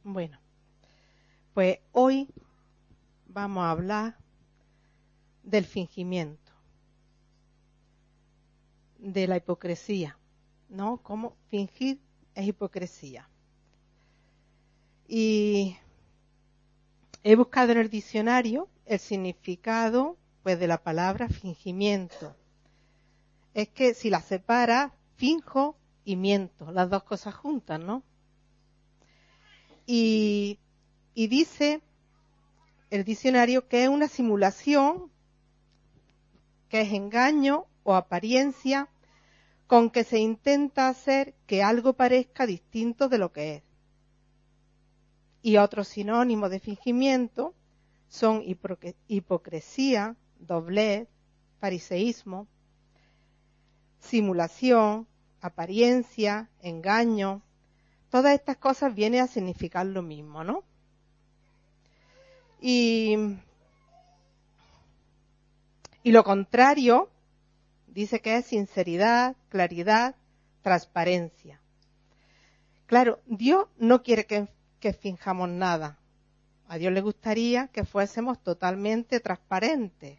Bueno, pues hoy vamos a hablar del fingimiento, de la hipocresía, ¿no? Cómo fingir es hipocresía. Y he buscado en el diccionario el significado, pues, de la palabra fingimiento. Es que si la separa, finjo y miento, las dos cosas juntas, ¿no? Y dice el diccionario que es una simulación, que es engaño o apariencia con que se intenta hacer que algo parezca distinto de lo que es. Y otros sinónimos de fingimiento son hipocresía, doblez, fariseísmo, simulación, apariencia, engaño. Todas estas cosas vienen a significar lo mismo, ¿no? Y lo contrario dice que es sinceridad, claridad, transparencia. Claro, Dios no quiere que finjamos nada. A Dios le gustaría que fuésemos totalmente transparentes.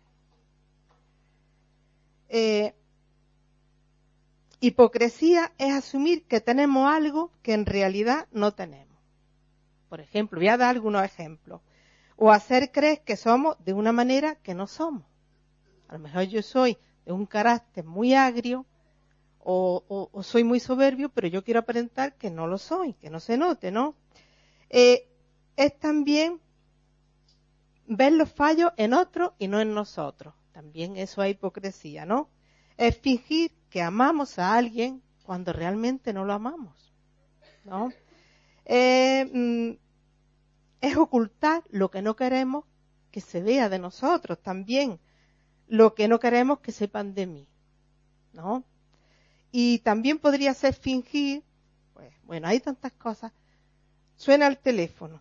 Hipocresía es asumir que tenemos algo que en realidad no tenemos. Por ejemplo, voy a dar algunos ejemplos. O hacer creer que somos de una manera que no somos. A lo mejor yo soy de un carácter muy agrio o soy muy soberbio, pero yo quiero aparentar que no lo soy, que no se note, ¿no? Es también ver los fallos en otros y no en nosotros. También eso es hipocresía, ¿no? Es fingir que amamos a alguien cuando realmente no lo amamos, ¿no? Es ocultar lo que no queremos que se vea de nosotros también, lo que no queremos que sepan de mí, ¿no? Y también podría ser fingir, pues, bueno, hay tantas cosas. Suena el teléfono.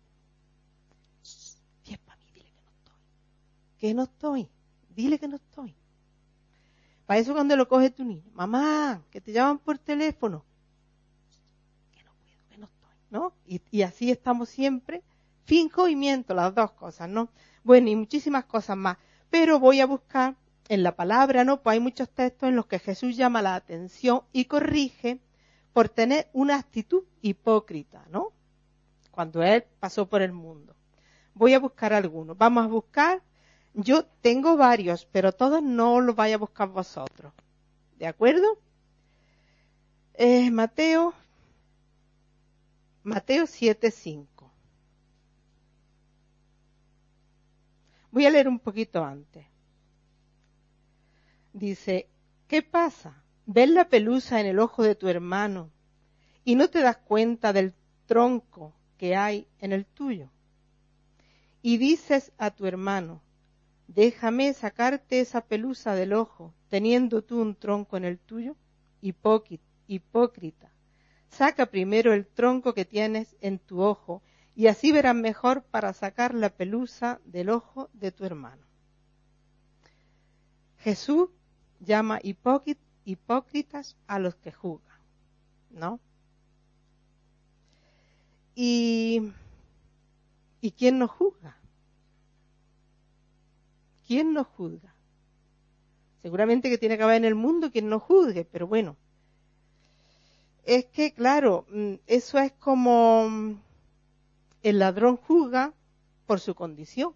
Si es para mí, dile que no estoy. Que no estoy. Dile que no estoy. Para eso cuando lo coge tu niño, mamá, que te llaman por teléfono. Que no puedo, que no estoy, ¿no? Y así estamos siempre. Finjo y miento, las dos cosas, ¿no? Bueno, y muchísimas cosas más. Pero voy a buscar en la palabra, ¿no? Pues hay muchos textos en los que Jesús llama la atención y corrige por tener una actitud hipócrita, ¿no? Cuando Él pasó por el mundo. Voy a buscar algunos. Vamos a buscar, yo tengo varios, pero todos no los vais a buscar vosotros. ¿De acuerdo? Mateo 7:5. Voy a leer un poquito antes. Dice, ¿qué pasa? ¿Ves la pelusa en el ojo de tu hermano y no te das cuenta del tronco que hay en el tuyo? Y dices a tu hermano, déjame sacarte esa pelusa del ojo, teniendo tú un tronco en el tuyo. Hipócrita, saca primero el tronco que tienes en tu ojo y así verás mejor para sacar la pelusa del ojo de tu hermano. Jesús llama hipócritas a los que juzgan, ¿no? ¿Y quién nos juzga? ¿Quién nos juzga? Seguramente que tiene que haber en el mundo quien nos juzgue, pero bueno. Es que, claro, eso es como el ladrón juzga por su condición,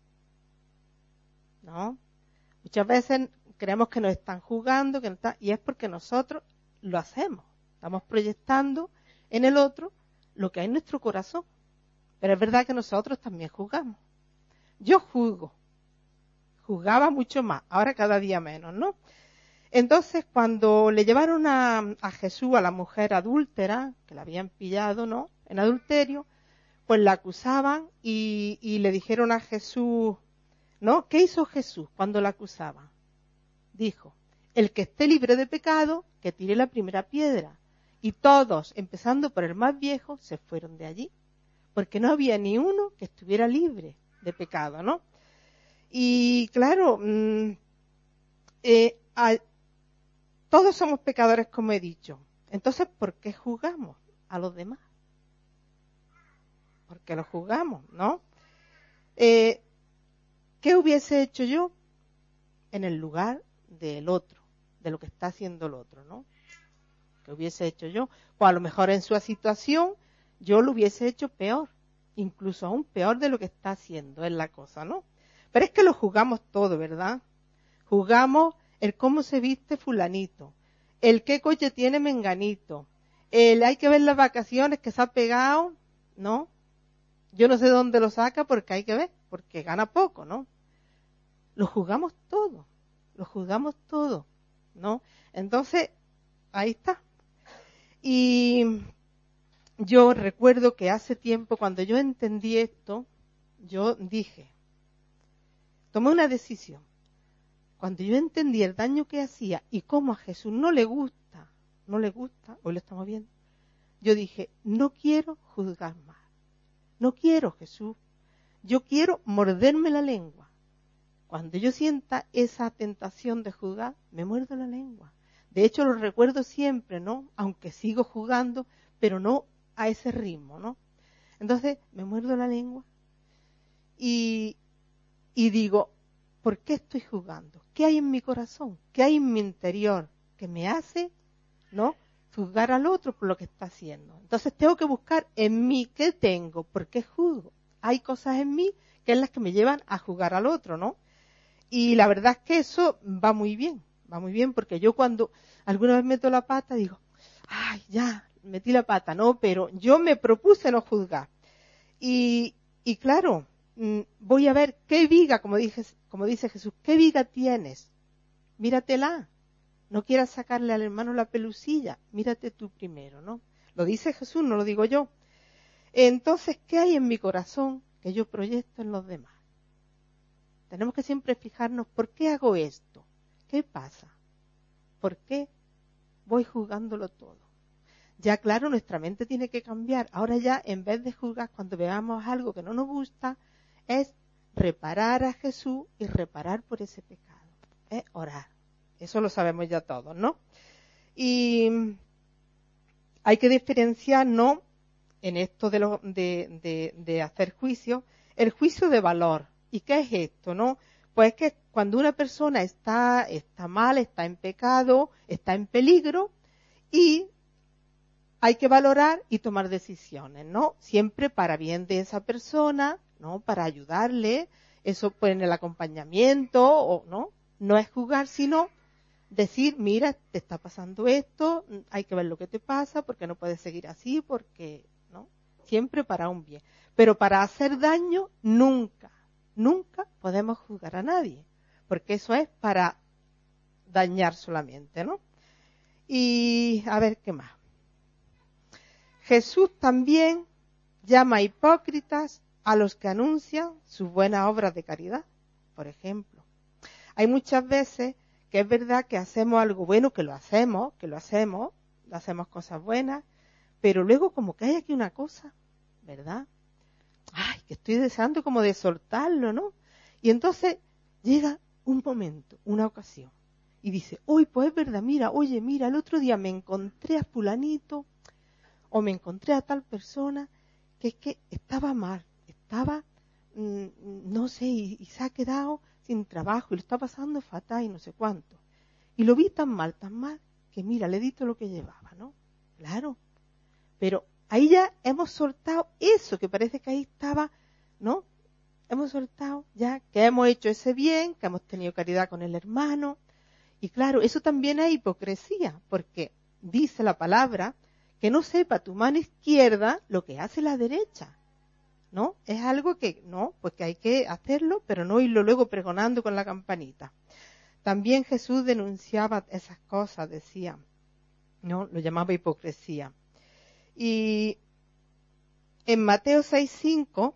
¿no? Muchas veces creemos que nos están juzgando, y es porque nosotros lo hacemos. Estamos proyectando en el otro lo que hay en nuestro corazón. Pero es verdad que nosotros también juzgamos. Yo juzgaba mucho más, ahora cada día menos, ¿no? Entonces, cuando le llevaron a Jesús, a la mujer adúltera, que la habían pillado, ¿no?, en adulterio, pues la acusaban y le dijeron a Jesús, ¿no? ¿Qué hizo Jesús cuando la acusaban? Dijo, el que esté libre de pecado, que tire la primera piedra. Y todos, empezando por el más viejo, se fueron de allí, porque no había ni uno que estuviera libre de pecado, ¿no? Y claro, todos somos pecadores, como he dicho. Entonces, ¿por qué juzgamos a los demás? porque lo juzgamos, ¿no? ¿Qué hubiese hecho yo en el lugar del otro, de lo que está haciendo el otro, ¿no? ¿Qué hubiese hecho yo? Pues a lo mejor en su situación yo lo hubiese hecho peor, incluso aún peor de lo que está haciendo, es la cosa, ¿no? Pero es que lo juzgamos todo, ¿verdad? Juzgamos el cómo se viste fulanito, el qué coche tiene menganito, el hay que ver las vacaciones que se ha pegado, ¿no? Yo no sé dónde lo saca porque hay que ver, porque gana poco, ¿no? Lo juzgamos todo, ¿no? Entonces, ahí está. Y yo recuerdo que hace tiempo, cuando yo entendí esto, yo dije, tomé una decisión. Cuando yo entendí el daño que hacía y cómo a Jesús no le gusta, hoy lo estamos viendo, yo dije, no quiero juzgar más. No quiero, Jesús. Yo quiero morderme la lengua. Cuando yo sienta esa tentación de juzgar, me muerdo la lengua. De hecho, lo recuerdo siempre, ¿no? Aunque sigo jugando, pero no a ese ritmo, ¿no? Entonces, me muerdo la lengua y digo, ¿por qué estoy jugando? ¿Qué hay en mi corazón? ¿Qué hay en mi interior que me hace, ¿no?, juzgar al otro por lo que está haciendo? Entonces tengo que buscar en mí qué tengo, por qué juzgo. Hay cosas en mí que es las que me llevan a juzgar al otro, ¿no? Y la verdad es que eso va muy bien porque yo cuando alguna vez meto la pata digo, ay, ya, metí la pata, ¿no? Pero yo me propuse no juzgar. Y claro, voy a ver qué viga, como dice Jesús, qué viga tienes, míratela. No quieras sacarle al hermano la pelusilla, mírate tú primero, ¿no? Lo dice Jesús, no lo digo yo. Entonces, ¿qué hay en mi corazón que yo proyecto en los demás? Tenemos que siempre fijarnos, ¿por qué hago esto? ¿Qué pasa? ¿Por qué voy juzgándolo todo? Ya claro, nuestra mente tiene que cambiar. Ahora ya, en vez de juzgar cuando veamos algo que no nos gusta, es reparar a Jesús y reparar por ese pecado. Es orar. Eso lo sabemos ya todos, ¿no? Y hay que diferenciar, ¿no?, en esto de hacer juicio, el juicio de valor. ¿Y qué es esto, no? Pues que cuando una persona está mal, está en pecado, está en peligro, y hay que valorar y tomar decisiones, ¿no? Siempre para bien de esa persona, ¿no? Para ayudarle, eso pues en el acompañamiento, o no. No es juzgar, sino decir, mira, te está pasando esto, hay que ver lo que te pasa, porque no puedes seguir así, porque, ¿no? Siempre para un bien. Pero para hacer daño, nunca podemos juzgar a nadie, porque eso es para dañar solamente, ¿no? Y a ver qué más. Jesús también llama hipócritas a los que anuncian sus buenas obras de caridad, por ejemplo. Hay muchas veces que es verdad que hacemos algo bueno, que lo hacemos cosas buenas, pero luego como que hay aquí una cosa, ¿verdad? Ay, que estoy deseando como de soltarlo, ¿no? Y entonces llega un momento, una ocasión, y dice, uy, pues es verdad, mira, el otro día me encontré a fulanito, o me encontré a tal persona, que es que estaba mal, no sé, y se ha quedado sin trabajo, y lo está pasando fatal y no sé cuánto. Y lo vi tan mal, que mira, le di todo lo que llevaba, ¿no? Claro, pero ahí ya hemos soltado eso, que parece que ahí estaba, ¿no? Hemos soltado ya que hemos hecho ese bien, que hemos tenido caridad con el hermano. Y claro, eso también es hipocresía, porque dice la palabra que no sepa tu mano izquierda lo que hace la derecha, ¿no? Es algo que, no, pues que hay que hacerlo, pero no irlo luego pregonando con la campanita. También Jesús denunciaba esas cosas, decía, ¿no? Lo llamaba hipocresía. Y en Mateo 6:5,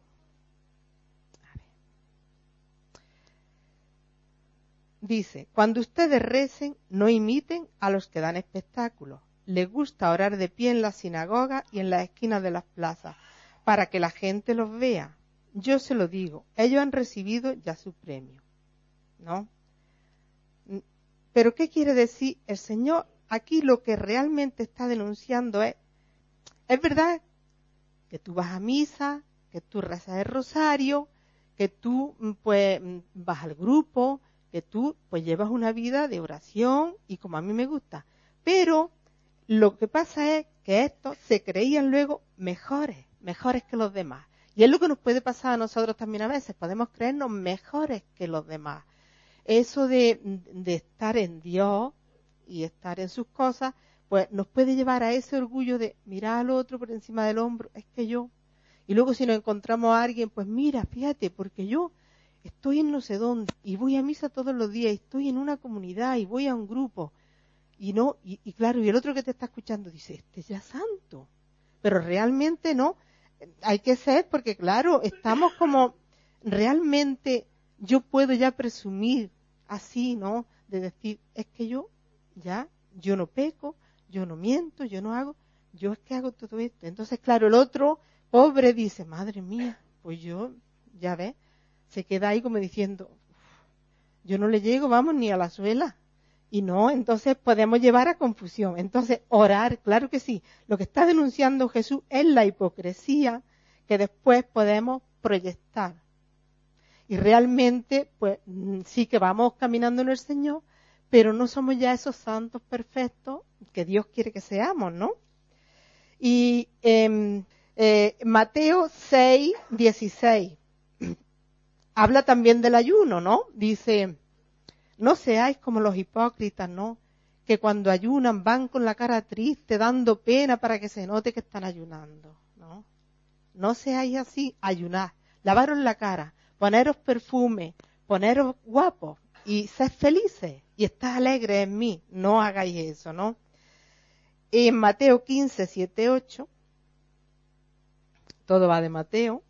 dice, cuando ustedes recen, no imiten a los que dan espectáculos. Les gusta orar de pie en las sinagogas y en las esquinas de las plazas, para que la gente los vea. Yo se lo digo, ellos han recibido ya su premio, ¿no? Pero ¿qué quiere decir el Señor? Aquí lo que realmente está denunciando es verdad que tú vas a misa, que tú rezas el rosario, que tú pues vas al grupo, que tú pues llevas una vida de oración y como a mí me gusta. Pero lo que pasa es que estos se creían luego mejores que los demás. Y es lo que nos puede pasar a nosotros también a veces, podemos creernos mejores que los demás. Eso de estar en Dios y estar en sus cosas, pues nos puede llevar a ese orgullo de mirar al otro por encima del hombro, es que yo. Y luego si nos encontramos a alguien, pues mira, fíjate, porque yo estoy en no sé dónde y voy a misa todos los días, y estoy en una comunidad y voy a un grupo. Y no, y claro, y el otro que te está escuchando dice, este ya es santo. Pero realmente no, hay que ser, porque claro, estamos como, realmente yo puedo ya presumir así, ¿no? De decir, es que yo no peco, yo no miento, yo no hago, yo es que hago todo esto. Entonces, claro, el otro pobre dice, madre mía, pues yo, ya ves, se queda ahí como diciendo, yo no le llego, vamos, ni a la suela. Y no, entonces podemos llevar a confusión. Entonces, orar, claro que sí. Lo que está denunciando Jesús es la hipocresía que después podemos proyectar. Y realmente, pues sí que vamos caminando en el Señor, pero no somos ya esos santos perfectos que Dios quiere que seamos, ¿no? Y Mateo 6:16 habla también del ayuno, ¿no? Dice, no seáis como los hipócritas, ¿no? Que cuando ayunan van con la cara triste, dando pena para que se note que están ayunando, ¿no? No seáis así, ayunad, lavaros la cara, poneros perfume, poneros guapos y sed felices y estad alegres en mí. No hagáis eso, ¿no? En Mateo 15, 7, 8, todo va de Mateo,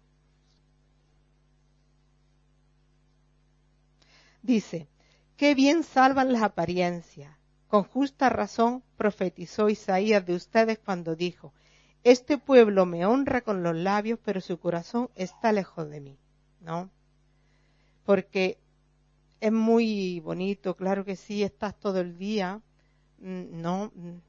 dice, qué bien salvan las apariencias. Con justa razón profetizó Isaías de ustedes cuando dijo, este pueblo me honra con los labios, pero su corazón está lejos de mí, ¿no? Porque es muy bonito, claro que sí, estás todo el día, ¿no?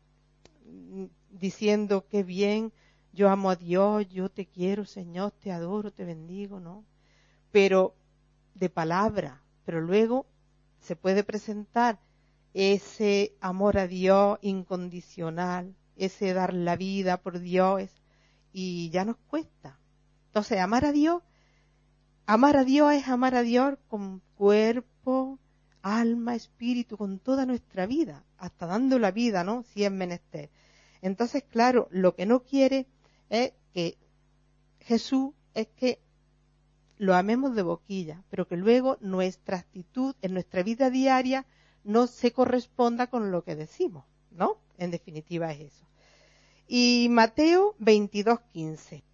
Diciendo qué bien, yo amo a Dios, yo te quiero, Señor, te adoro, te bendigo, ¿no? Pero de palabra, pero luego se puede presentar ese amor a Dios incondicional, ese dar la vida por Dios, y ya nos cuesta. Entonces, amar a Dios es amar a Dios con cuerpo, alma, espíritu, con toda nuestra vida, hasta dando la vida, ¿no? Si es menester. Entonces, claro, lo que no quiere es que Jesús es que lo amemos de boquilla, pero que luego nuestra actitud en nuestra vida diaria no se corresponda con lo que decimos, ¿no? En definitiva es eso. Y Mateo 22:15.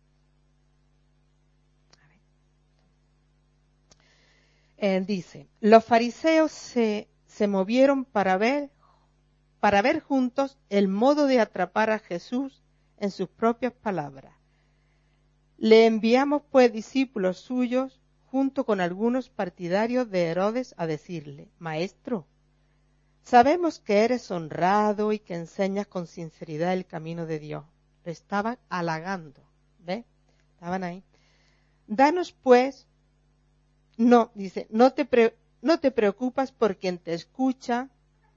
Dice, los fariseos se movieron para ver juntos el modo de atrapar a Jesús en sus propias palabras. Le enviamos pues discípulos suyos junto con algunos partidarios de Herodes a decirle, Maestro, sabemos que eres honrado y que enseñas con sinceridad el camino de Dios. Le estaban halagando, ¿ves? Estaban ahí. Danos pues, no te preocupas por quien te escucha,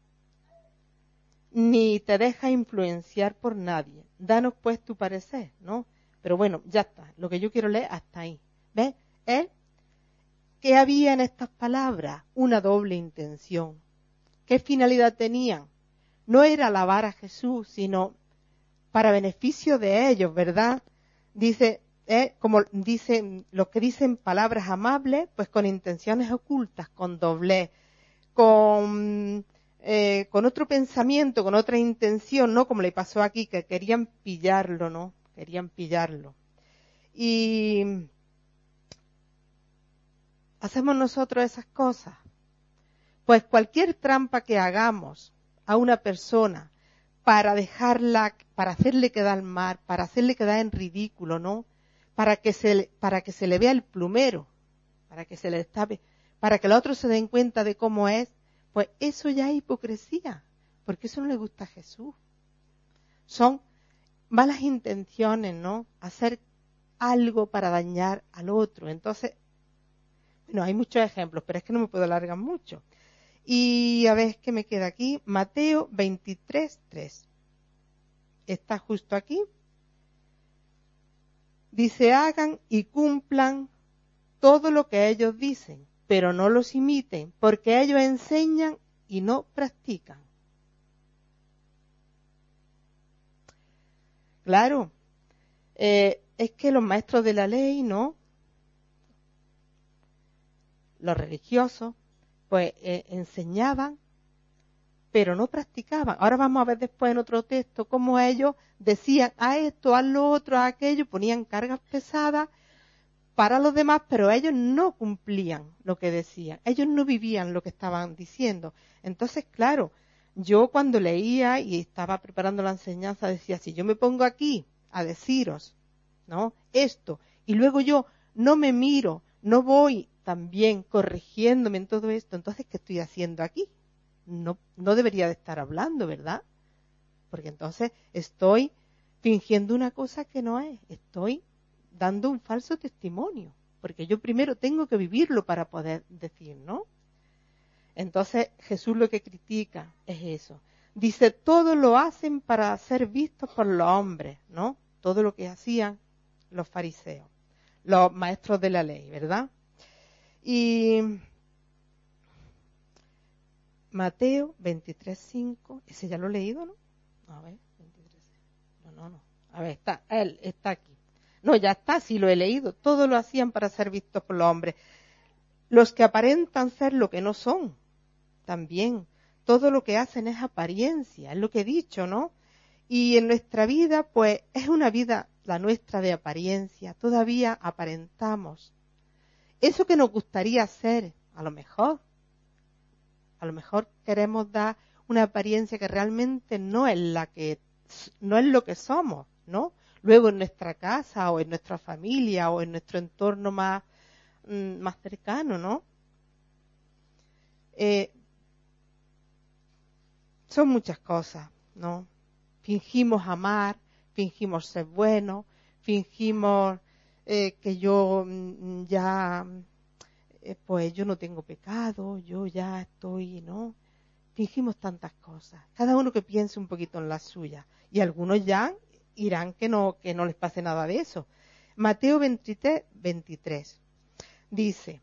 ni te deja influenciar por nadie. Danos pues tu parecer, ¿no? Pero bueno, ya está. Lo que yo quiero leer hasta ahí. ¿Ves? ¿Qué había en estas palabras? Una doble intención. ¿Qué finalidad tenían? No era alabar a Jesús, sino para beneficio de ellos, ¿verdad? Dice, como dicen los que dicen palabras amables, pues con intenciones ocultas, con doblez, con otro pensamiento, con otra intención, ¿no? Como le pasó aquí, que querían pillarlo, ¿no? Querían pillarlo. Y hacemos nosotros esas cosas. Pues cualquier trampa que hagamos a una persona para hacerle quedar mal, para hacerle quedar en ridículo, ¿no? Para que se le vea el plumero, para que se le destape, para que los otros se den cuenta de cómo es, pues eso ya es hipocresía, porque eso no le gusta a Jesús. Son malas intenciones, ¿no? Hacer algo para dañar al otro. Entonces, bueno, hay muchos ejemplos, pero es que no me puedo alargar mucho. Y a ver qué me queda aquí. Mateo 23:3. Está justo aquí. Dice, hagan y cumplan todo lo que ellos dicen, pero no los imiten, porque ellos enseñan y no practican. Claro, es que los maestros de la ley, ¿no? Los religiosos, pues enseñaban, pero no practicaban. Ahora vamos a ver después en otro texto cómo ellos decían a esto, a lo otro, a aquello, ponían cargas pesadas para los demás, pero ellos no cumplían lo que decían, ellos no vivían lo que estaban diciendo. Entonces, claro, yo cuando leía y estaba preparando la enseñanza decía, si yo me pongo aquí a deciros, ¿no? Esto, y luego yo no me miro, no voy también corrigiéndome en todo esto, entonces, ¿qué estoy haciendo aquí? No debería de estar hablando, ¿verdad? Porque entonces estoy fingiendo una cosa que no es, estoy dando un falso testimonio, porque yo primero tengo que vivirlo para poder decir, ¿no? Entonces Jesús lo que critica es eso. Dice, todo lo hacen para ser vistos por los hombres, ¿no? Todo lo que hacían los fariseos, los maestros de la ley, ¿verdad? Y Mateo 23:5, ese ya lo he leído, ¿no? A ver, 23. No. A ver, está aquí. No, ya está, sí lo he leído. Todo lo hacían para ser vistos por los hombres. Los que aparentan ser lo que no son, también. Todo lo que hacen es apariencia, es lo que he dicho, ¿no? Y en nuestra vida, pues, es una vida la nuestra de apariencia. Todavía aparentamos. Eso que nos gustaría ser, a lo mejor queremos dar una apariencia que realmente no es lo que somos, ¿no? Luego en nuestra casa o en nuestra familia o en nuestro entorno más cercano, ¿no? Son muchas cosas, ¿no? Fingimos amar, fingimos ser buenos, fingimos que yo pues yo no tengo pecado, yo ya estoy, ¿no? Fingimos tantas cosas. Cada uno que piense un poquito en la suya. Y algunos ya irán que no les pase nada de eso. Mateo 23 dice,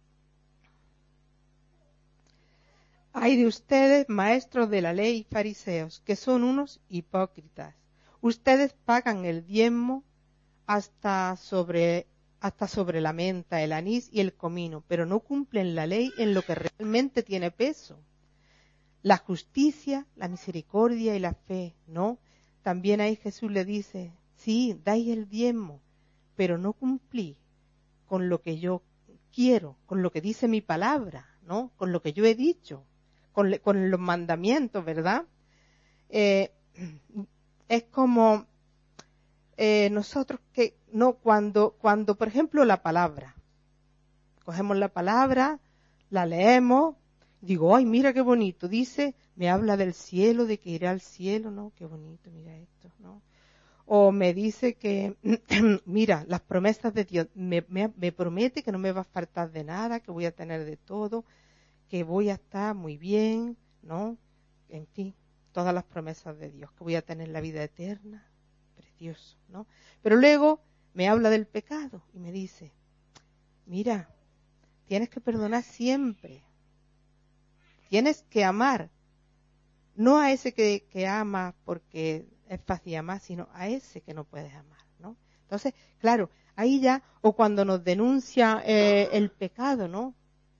ay de ustedes, maestros de la ley, fariseos, que son unos hipócritas. Ustedes pagan el diezmo hasta sobre la menta, el anís y el comino, pero no cumplen la ley en lo que realmente tiene peso. La justicia, la misericordia y la fe, ¿no? También ahí Jesús le dice, sí, dais el diezmo, pero no cumplí con lo que yo quiero, con lo que dice mi palabra, ¿no? Con lo que yo he dicho, con los mandamientos, ¿verdad? Es como nosotros que, no, cuando, por ejemplo, la palabra, cogemos la palabra, la leemos, digo, ay, mira qué bonito, dice, me habla del cielo, de que iré al cielo, ¿no? Qué bonito, mira esto, ¿no? O me dice que, mira, las promesas de Dios, me promete que no me va a faltar de nada, que voy a tener de todo, que voy a estar muy bien, ¿no? En fin, todas las promesas de Dios, que voy a tener la vida eterna, precioso, ¿no? Pero luego me habla del pecado y me dice, mira, tienes que perdonar siempre, tienes que amar, no a ese que ama porque es fácil amar, sino a ese que no puedes amar, ¿no? Entonces, claro, ahí ya, o cuando nos denuncia el pecado, ¿no?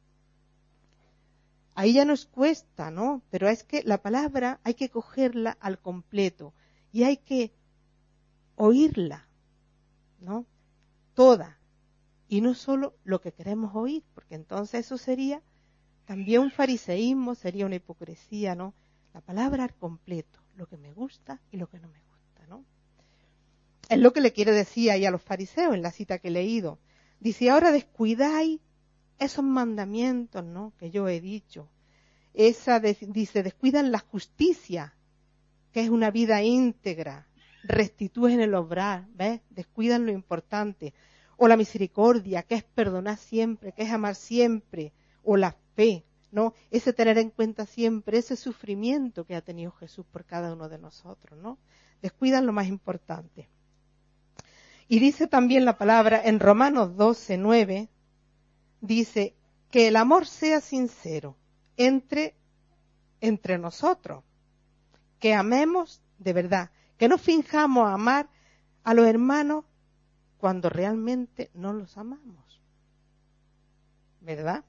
Ahí ya nos cuesta, ¿no? Pero es que la palabra hay que cogerla al completo y hay que oírla, ¿no? Toda. Y no solo lo que queremos oír, porque entonces eso sería también un fariseísmo, sería una hipocresía, ¿no? La palabra al completo, lo que me gusta y lo que no me gusta, ¿no? Es lo que le quiere decir ahí a los fariseos en la cita que he leído. Dice, ahora descuidáis esos mandamientos, ¿no? Que yo he dicho. Dice, descuidan la justicia, que es una vida íntegra, rectitud en el obrar, ¿ves? Descuidan lo importante. O la misericordia, que es perdonar siempre, que es amar siempre. O la fe, ¿no? Ese tener en cuenta siempre, ese sufrimiento que ha tenido Jesús por cada uno de nosotros, ¿no? Descuidan lo más importante. Y dice también la palabra en Romanos 12:9, dice que el amor sea sincero entre nosotros, que amemos de verdad, que no finjamos amar a los hermanos cuando realmente no los amamos, ¿verdad?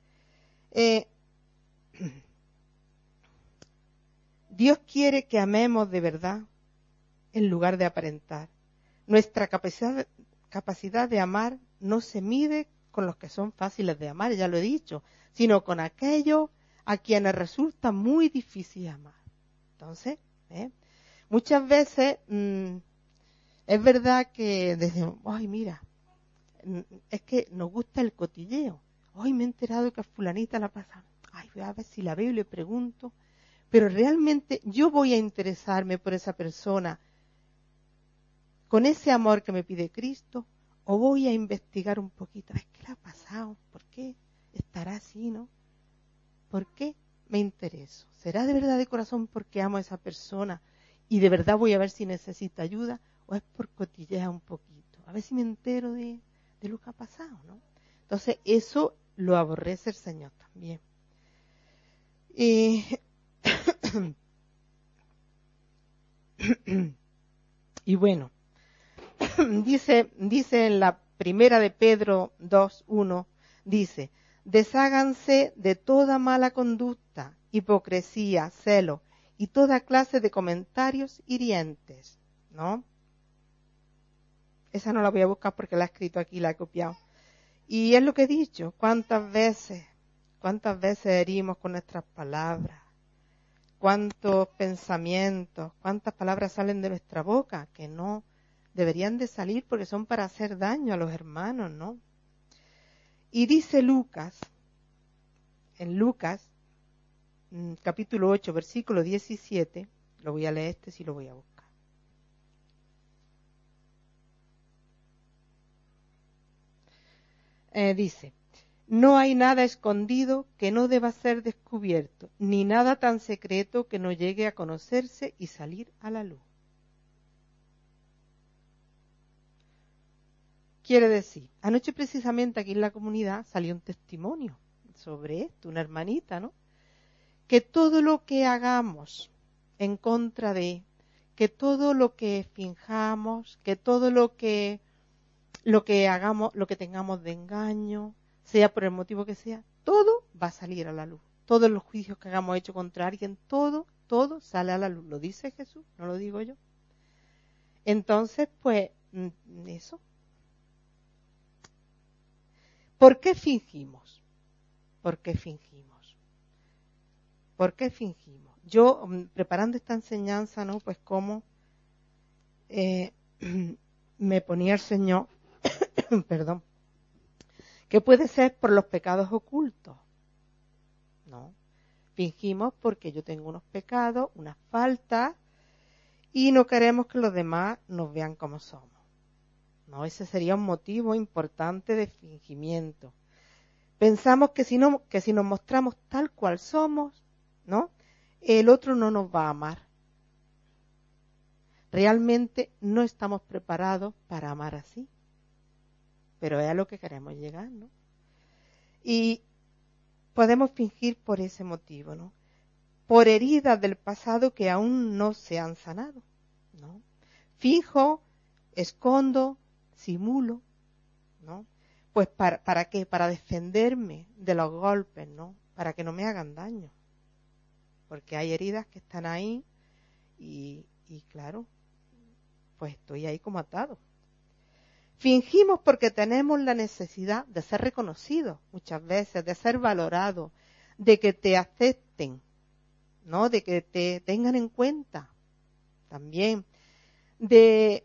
Dios quiere que amemos de verdad en lugar de aparentar. Nuestra capacidad de amar no se mide con los que son fáciles de amar, ya lo he dicho, sino con aquellos a quienes resulta muy difícil amar. Entonces, muchas veces es verdad que decimos, ay, mira, es que nos gusta el cotilleo. Hoy me he enterado que a fulanita la pasa. Ay, voy a ver si la veo y le pregunto. Pero realmente yo voy a interesarme por esa persona con ese amor que me pide Cristo, o voy a investigar un poquito, ¿qué le ha pasado? ¿Por qué estará así, no? ¿Por qué me intereso? ¿Será de verdad de corazón porque amo a esa persona y de verdad voy a ver si necesita ayuda, o es por cotillear un poquito? A ver si me entero de lo que ha pasado, ¿no? Entonces eso lo aborrece el Señor también. Y bueno, dice en la primera de Pedro 2:1, dice, desháganse de toda mala conducta, hipocresía, celo y toda clase de comentarios hirientes, ¿no? Esa no la voy a buscar porque la he escrito aquí, la he copiado. Y es lo que he dicho, cuántas veces herimos con nuestras palabras, cuántos pensamientos, cuántas palabras salen de nuestra boca que no deberían de salir porque son para hacer daño a los hermanos, ¿no? Y dice Lucas, en Lucas, capítulo 8, versículo 17, lo voy a leer sí lo voy a buscar. Dice, no hay nada escondido que no deba ser descubierto, ni nada tan secreto que no llegue a conocerse y salir a la luz. Quiere decir, anoche precisamente aquí en la comunidad salió un testimonio sobre esto, una hermanita, ¿no? Que todo lo que hagamos en contra de, que todo lo que finjamos, que todo lo que hagamos, lo que tengamos de engaño, sea por el motivo que sea, todo va a salir a la luz. Todos los juicios que hagamos hecho contra alguien, todo sale a la luz. ¿Lo dice Jesús? ¿No lo digo yo? Entonces, pues, eso. ¿Por qué fingimos? ¿Por qué fingimos? ¿Por qué fingimos? Yo, preparando esta enseñanza, ¿no? Pues como me ponía el Señor, perdón, que puede ser por los pecados ocultos, ¿no? Fingimos porque yo tengo unos pecados, unas faltas, y no queremos que los demás nos vean como somos, ¿no? Ese sería un motivo importante de fingimiento. Pensamos que si nos mostramos tal cual somos, ¿no? El otro no nos va a amar. Realmente no estamos preparados para amar así. Pero es a lo que queremos llegar, ¿no? Y podemos fingir por ese motivo, ¿no? Por heridas del pasado que aún no se han sanado, ¿no? Finjo, escondo, simulo, ¿no? Pues ¿para qué? Para defenderme de los golpes, ¿no? Para que no me hagan daño. Porque hay heridas que están ahí y claro, pues estoy ahí como atado. Fingimos porque tenemos la necesidad de ser reconocidos muchas veces, de ser valorados, de que te acepten, ¿no? De que te tengan en cuenta también, de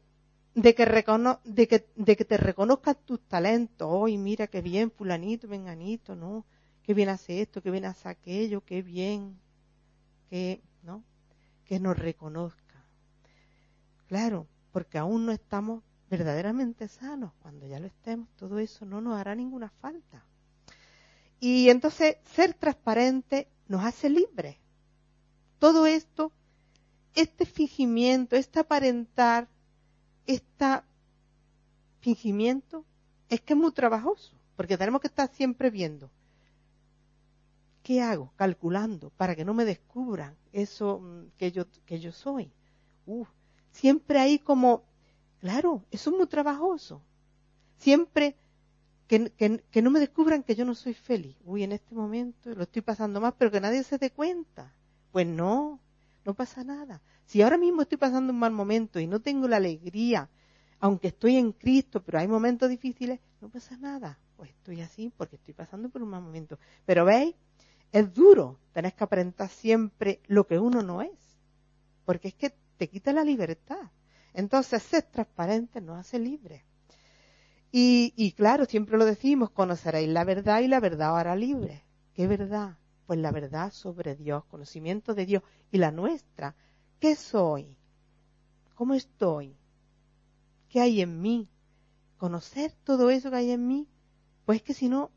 que te reconozcan tus talentos. Hoy mira qué bien fulanito, menganito, ¿no? Qué bien hace esto, qué bien hace aquello, qué bien, ¿no? Que nos reconozca. Claro, porque aún no estamos verdaderamente sanos. Cuando ya lo estemos, todo eso no nos hará ninguna falta. Y entonces, ser transparente nos hace libres. Todo esto, este fingimiento, este aparentar, este fingimiento, es que es muy trabajoso, porque tenemos que estar siempre viendo. ¿Qué hago? Calculando, para que no me descubran eso que yo soy. Siempre hay como, claro, eso es muy trabajoso. Siempre que no me descubran que yo no soy feliz. En este momento lo estoy pasando mal, pero que nadie se dé cuenta. Pues no pasa nada. Si ahora mismo estoy pasando un mal momento y no tengo la alegría, aunque estoy en Cristo, pero hay momentos difíciles, no pasa nada. Pues estoy así porque estoy pasando por un mal momento. Pero ¿veis? Es duro, tenés que aparentar siempre lo que uno no es, porque es que te quita la libertad. Entonces, ser transparente nos hace libres. Y claro, siempre lo decimos, conoceréis la verdad y la verdad os hará libre. ¿Qué verdad? Pues la verdad sobre Dios, conocimiento de Dios. Y la nuestra, ¿qué soy? ¿Cómo estoy? ¿Qué hay en mí? Conocer todo eso que hay en mí, pues es que si no,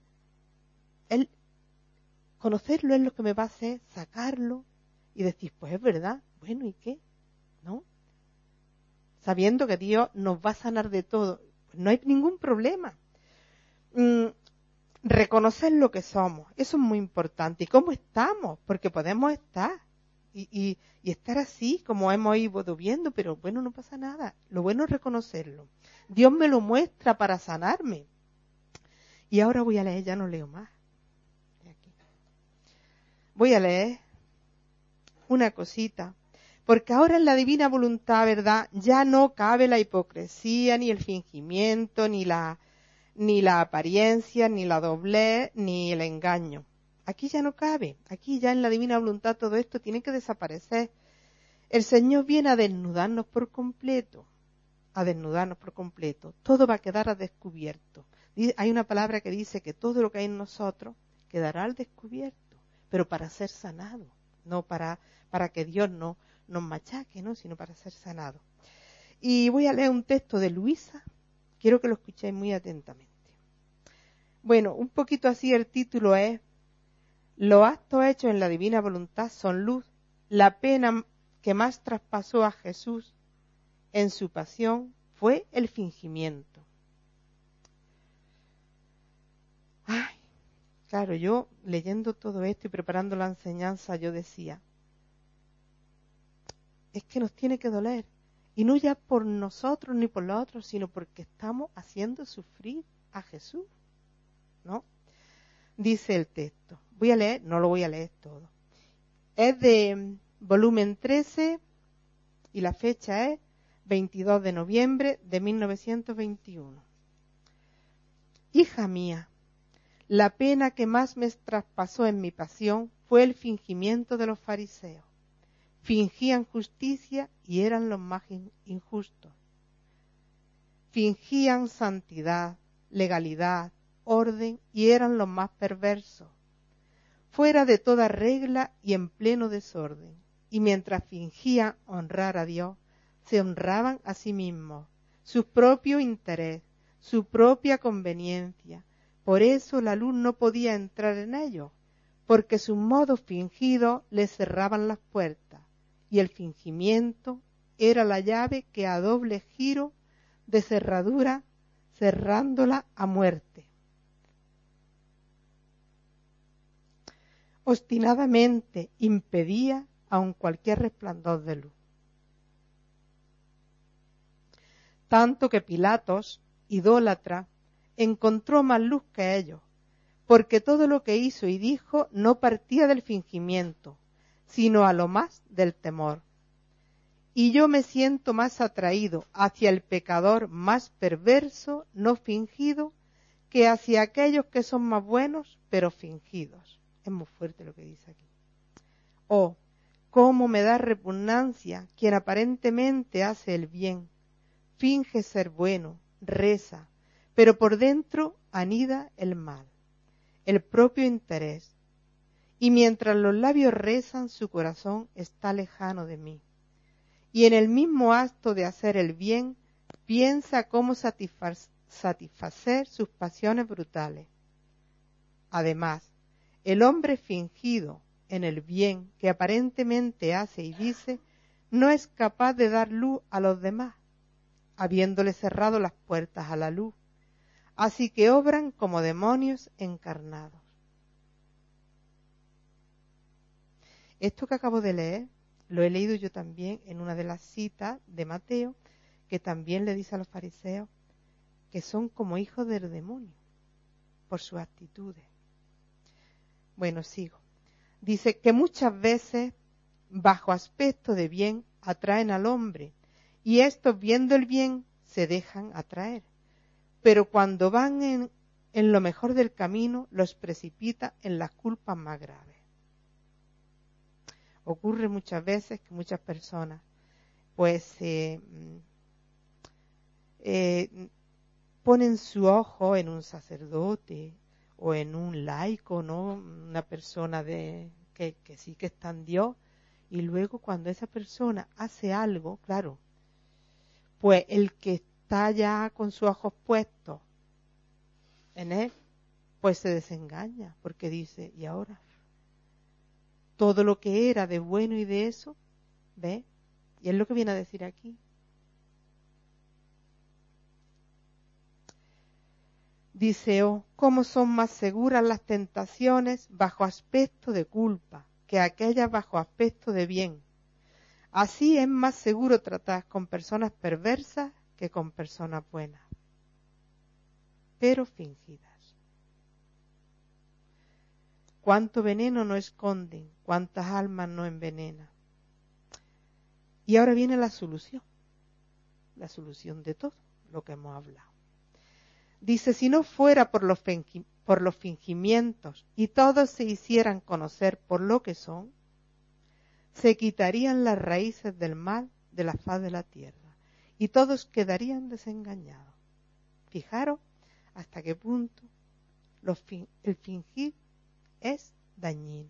conocerlo es lo que me va a hacer sacarlo y decir, pues es verdad, bueno, ¿y qué? ¿No? Sabiendo que Dios nos va a sanar de todo, pues no hay ningún problema. Reconocer lo que somos, eso es muy importante. ¿Y cómo estamos? Porque podemos estar y estar así como hemos ido viendo, pero bueno, no pasa nada. Lo bueno es reconocerlo. Dios me lo muestra para sanarme. Y ahora voy a leer, ya no leo más. Voy a leer una cosita, porque ahora en la divina voluntad, ¿verdad? Ya no cabe la hipocresía, ni el fingimiento, ni la apariencia, ni la doblez, ni el engaño. Aquí ya no cabe, aquí ya en la divina voluntad todo esto tiene que desaparecer. El Señor viene a desnudarnos por completo, todo va a quedar a descubierto. Hay una palabra que dice que todo lo que hay en nosotros quedará al descubierto, pero para ser sanado, no para que Dios no nos machaque, ¿no? Sino para ser sanado. Y voy a leer un texto de Luisa, quiero que lo escuchéis muy atentamente. Bueno, un poquito así el título es: los actos hechos en la divina voluntad son luz. La pena que más traspasó a Jesús en su pasión fue el fingimiento. Ay, claro, yo leyendo todo esto y preparando la enseñanza, yo decía, es que nos tiene que doler. Y no ya por nosotros ni por los otros, sino porque estamos haciendo sufrir a Jesús, ¿no? Dice el texto. Voy a leer, no lo voy a leer todo. Es de volumen 13 y la fecha es 22 de noviembre de 1921. Hija mía, la pena que más me traspasó en mi pasión fue el fingimiento de los fariseos. Fingían justicia y eran los más injustos. Fingían santidad, legalidad, orden y eran los más perversos. Fuera de toda regla y en pleno desorden. Y mientras fingían honrar a Dios, se honraban a sí mismos, su propio interés, su propia conveniencia. Por eso la luz no podía entrar en ellos, porque sus modos fingidos les cerraban las puertas, y el fingimiento era la llave que a doble giro de cerradura, cerrándola a muerte. Obstinadamente impedía aun cualquier resplandor de luz. Tanto que Pilatos, idólatra, encontró más luz que ellos, porque todo lo que hizo y dijo no partía del fingimiento, sino a lo más del temor. Y yo me siento más atraído hacia el pecador más perverso, no fingido, que hacia aquellos que son más buenos, pero fingidos. Es muy fuerte lo que dice aquí. Oh, cómo me da repugnancia quien aparentemente hace el bien, finge ser bueno, reza, pero por dentro anida el mal, el propio interés. Y mientras los labios rezan, su corazón está lejano de mí. y en el mismo acto de hacer el bien, piensa cómo satisfacer sus pasiones brutales. Además, el hombre fingido en el bien que aparentemente hace y dice, no es capaz de dar luz a los demás, habiéndole cerrado las puertas a la luz. Así que obran como demonios encarnados. Esto que acabo de leer, lo he leído yo también en una de las citas de Mateo, que también le dice a los fariseos que son como hijos del demonio, por sus actitudes. Bueno, sigo. Dice que muchas veces, bajo aspecto de bien, atraen al hombre, y estos, viendo el bien, se dejan atraer. Pero cuando van en lo mejor del camino, los precipita en las culpas más graves. Ocurre muchas veces que muchas personas pues ponen su ojo en un sacerdote o en un laico, ¿no? Una persona que sí que está en Dios, y luego cuando esa persona hace algo, claro, pues el que está ya con sus ojos puestos en él, pues se desengaña, porque dice, ¿y ahora? Todo lo que era de bueno y de eso, ¿ves? Y es lo que viene a decir aquí. Dice, oh, cómo son más seguras las tentaciones bajo aspecto de culpa que aquellas bajo aspecto de bien. Así es más seguro tratar con personas perversas que con personas buenas, pero fingidas. Cuánto veneno no esconden, cuántas almas no envenenan. Y ahora viene la solución de todo lo que hemos hablado. Dice, si no fuera por los fingimientos y todos se hicieran conocer por lo que son, se quitarían las raíces del mal de la faz de la tierra y todos quedarían desengañados. Fijaros hasta qué punto el fingir es dañino.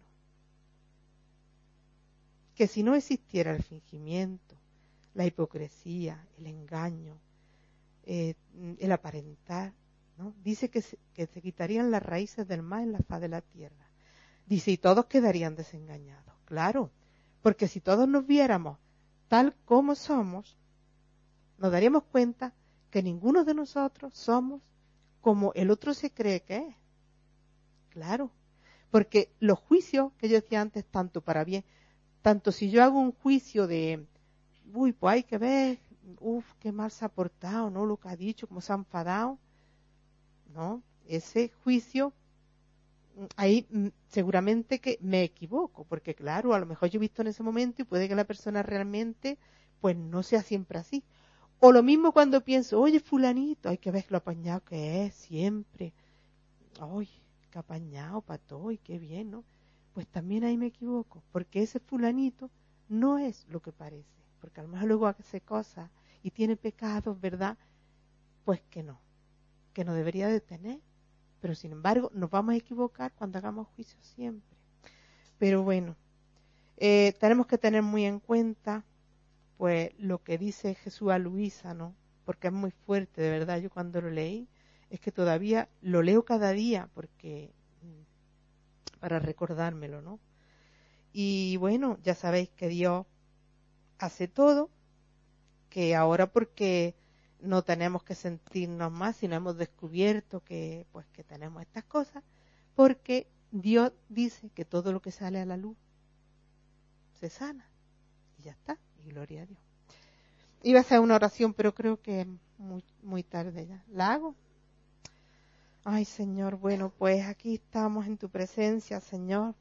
Que si no existiera el fingimiento, la hipocresía, el engaño, el aparentar, ¿no? Dice que se quitarían las raíces del mal en la faz de la tierra. Dice, y todos quedarían desengañados. Claro, porque si todos nos viéramos tal como somos, nos daríamos cuenta que ninguno de nosotros somos como el otro se cree que es. Claro, porque los juicios que yo decía antes, tanto para bien, tanto si yo hago un juicio de, uy, pues hay que ver, qué mal se ha portado, ¿no? Lo que ha dicho, cómo se ha enfadado, ¿no? Ese juicio, ahí seguramente que me equivoco, porque claro, a lo mejor yo he visto en ese momento y puede que la persona realmente, pues no sea siempre así. O lo mismo cuando pienso, oye, fulanito, hay que ver lo apañado que es siempre. Ay, qué apañado para todo y qué bien, ¿no? Pues también ahí me equivoco, porque ese fulanito no es lo que parece, porque a lo mejor luego hace cosas y tiene pecados, ¿verdad? Pues que no debería de tener, pero sin embargo nos vamos a equivocar cuando hagamos juicio siempre. Pero bueno, tenemos que tener muy en cuenta pues lo que dice Jesús a Luisa, ¿no? Porque es muy fuerte, de verdad. Yo cuando lo leí, es que todavía lo leo cada día porque para recordármelo, ¿no? Y bueno, ya sabéis que Dios hace todo, que ahora porque no tenemos que sentirnos más, sino hemos descubierto que pues que tenemos estas cosas, porque Dios dice que todo lo que sale a la luz se sana. Y ya está, y gloria a Dios. Iba a hacer una oración, pero creo que es muy tarde ya. ¿La hago? Ay, Señor, bueno, pues aquí estamos en tu presencia, Señor.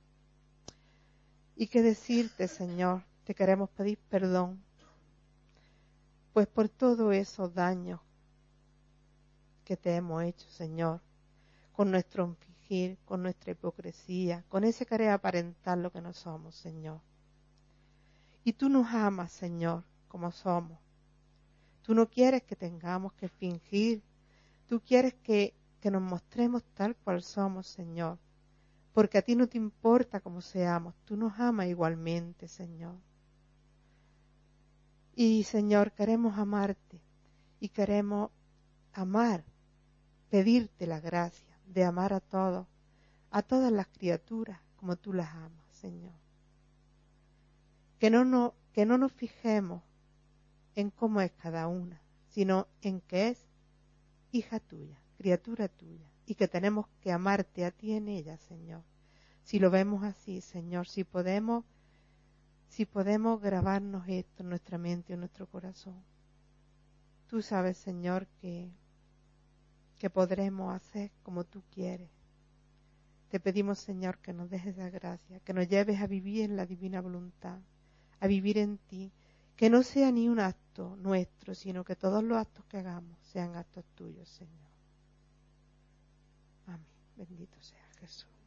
Y qué decirte, Señor, te queremos pedir perdón, pues por todos esos daños que te hemos hecho, Señor, con nuestro fingir, con nuestra hipocresía, con ese querer aparentar lo que no somos, Señor. Y tú nos amas, Señor, como somos. Tú no quieres que tengamos que fingir, tú quieres que nos mostremos tal cual somos, Señor, porque a ti no te importa cómo seamos, tú nos amas igualmente, Señor. Y Señor, queremos amarte y queremos amar, pedirte la gracia de amar a todos, a todas las criaturas como tú las amas, Señor. Que no nos fijemos en cómo es cada una, sino en que es hija tuya, criatura tuya, y que tenemos que amarte a ti en ella, Señor. Si lo vemos así, Señor, si podemos grabarnos esto en nuestra mente y en nuestro corazón. Tú sabes, Señor, que podremos hacer como tú quieres. Te pedimos, Señor, que nos dejes la gracia, que nos lleves a vivir en la divina voluntad, a vivir en ti, que no sea ni un acto nuestro, sino que todos los actos que hagamos sean actos tuyos, Señor. Amén. Bendito sea Jesús.